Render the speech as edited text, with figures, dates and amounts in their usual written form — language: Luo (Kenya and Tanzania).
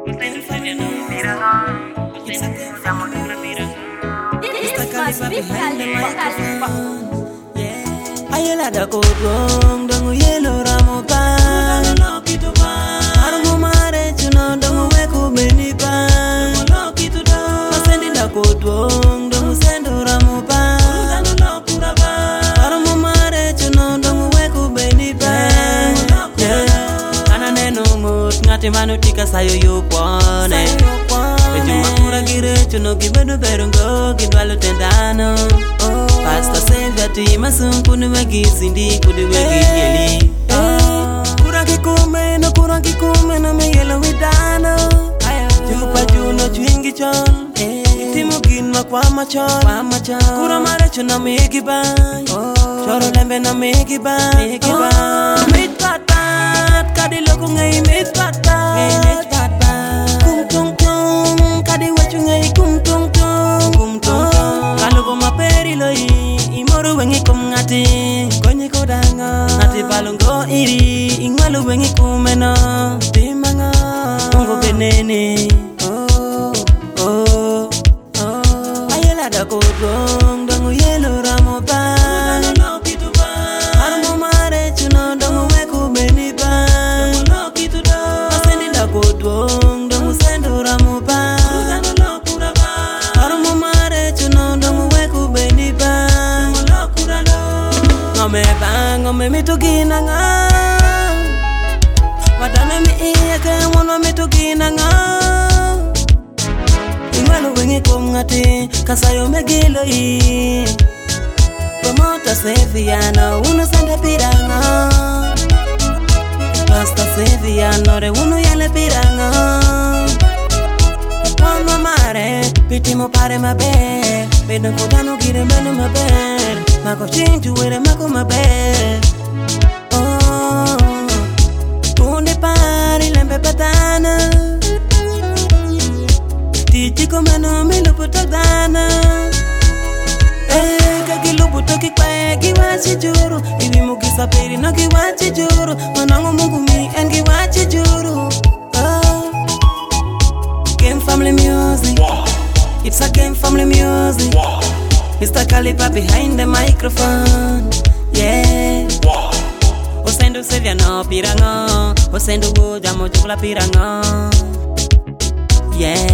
Ayela da kodong dongu yelo ramo pa Arungu mare chuno dongu weku beni pa Masendi da kodong dongu sendo ramo pa Arungu mare chuno dongu weku beni pa Kana neno ngut ngati manu tika sayo yupone Ejuma kura gire chuno gibedu berungo gidwalu tendano Pastor Savior ti masungkuni wegi sindi kudi wegi yeli Kurang kikume na me yelo widano Jupa juno chwingi chon Timugin makwa machon Kura mare chuna megi bay Choro lembe na megi bay Mit patat kadi loku ngai mit patat Kum tung tung kadi wachu ngai kum tung tung Kalu ko maperi loi imoro wengi kum ngati konyi kodanga ngati balongo iri ingwalu wengi kumeno timanga ungo benene ayela da kodong dongu yelo ramo pa armo mare chuno dongu weku beni pa asendi da kodong dongu sendo ramo pa armo mare chuno dongu weku beni pa Ngome mitugina nga Wadana mi iya ke mwono mitugina nga Ingwelu wengi kumngati Kasayo megilo i Promota Seviano Unu sende piranga Pastor Seviano Re unu yale piranga Wano mare Piti mo pare mabe Bedan kodano gire menu mabe Mako chintu were mako mabe Oh Kunde pari lembe patana Titi komano milu putagdana Kagilu puto kikwae giwachi juru Iwi mugi sapiri no giwachi juru Manango mungu mi en giwachi juru Oh Game family music It's a game family music Mr. Calipa behind the microphone, yeah. Osendo Savior no pirango, Osendo go jamo chukla pirango, yeah.